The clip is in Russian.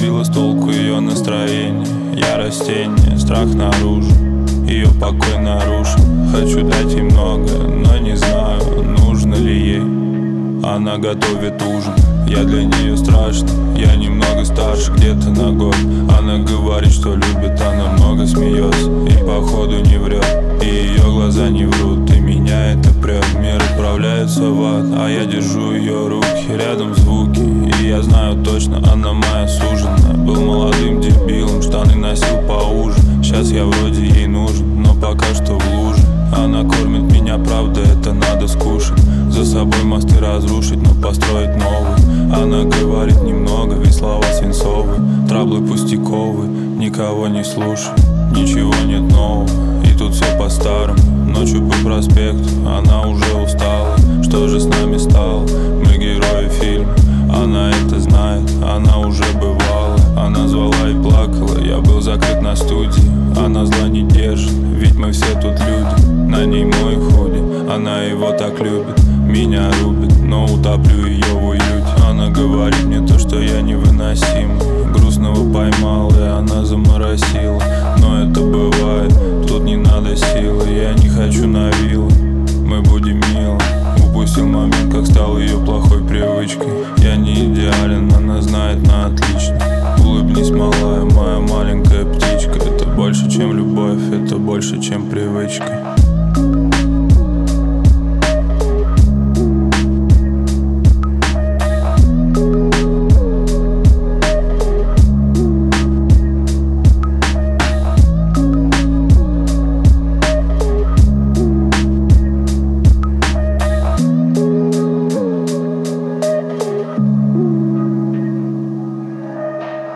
сбило с толку ее настроение. Я растение, страх наружу, ее покой нарушен. Хочу дать ей много, но не знаю, нужно ли ей. Она готовит ужин, я для нее страшный. Я немного старше, где-то на год. Она говорит, что любит, она много смеется и походу не врет, и ее глаза не врут, и меня это прет. Мир отправляется в ад, а я держу ее руки, рядом звуки, и я знаю точно, она моя суженая. Был молодым дебилом, штаны носил поуже. Сейчас я вроде ей нужен, но пока что в луже. Она кормит меня, правда, это надо скушать. За собой мосты разрушить, но построить новый. Она говорит немного, ведь слова свинцовые. Траблы пустяковые, никого не слушай. Ничего нет нового, и тут все по-старому. Ночью по проспекту, она уже устала. Что же с нами стало? Мы герои фильма. Она это знает, она уже бывала. Она звала и плакала, я был закрыт на студии. Она зла не держит, ведь мы все тут люди. На ней мой худи, она его так любит. Меня рубит, но утоплю ее в уюте. Она говорит мне то, что я невыносим. Грустного поймал, и она заморосила. Но это бывает, тут не надо силы. Я не хочу на виллы, мы будем милы. Упустил момент, как стал ее плохой привычкой. Я не идеален, она знает на отлично. Улыбнись, малая, моя маленькая птичка. Это больше, чем любовь, это больше, чем привычка.